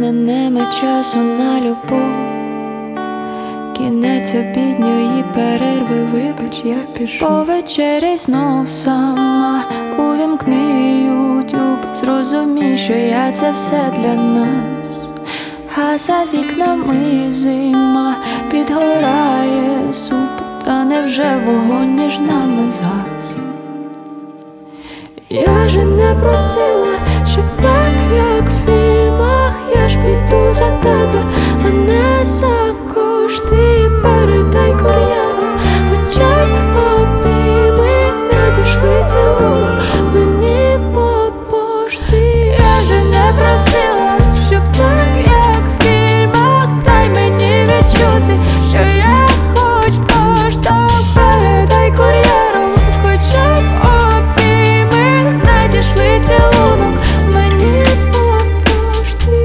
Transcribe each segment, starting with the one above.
мене нема часу на любов. Кінець обідньої перерви, вибач, я пішу. Повечеряй знов сама, увімкни ютюб, зрозумій, що я це все для нас. А за вікнами зима, підгорає суп, та невже вогонь між нами згас? Я же не просила, щоб так, як в фільмах, я ж піду за тебе, а не за кошти. Передай кур'єром, хоча б обійми, надійшли цілунок мені по пошті. Я же не просила, щоб так, як в фільмах, дай мені відчути, що я хоч поштовх. Передай кур'єром, хоча б обійми, надійшли цілунок мені по пошті.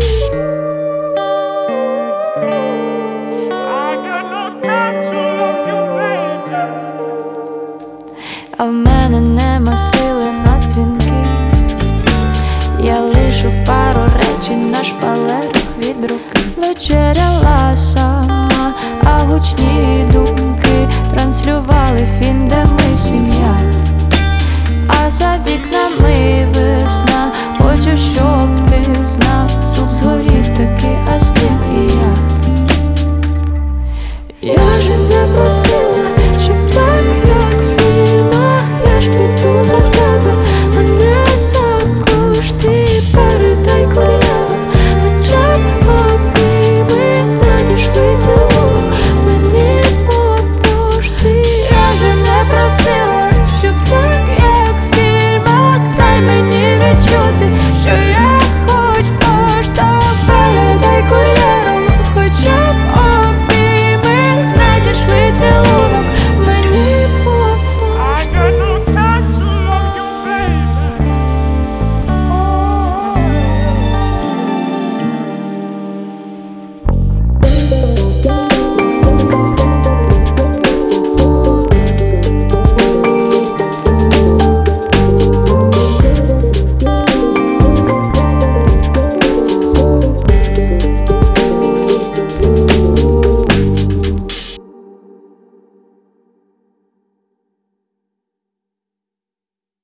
А в мене нема сили на дзвінки, я лишу пару речень на шпалерах від руки. Вечеряла сама, а гучні думки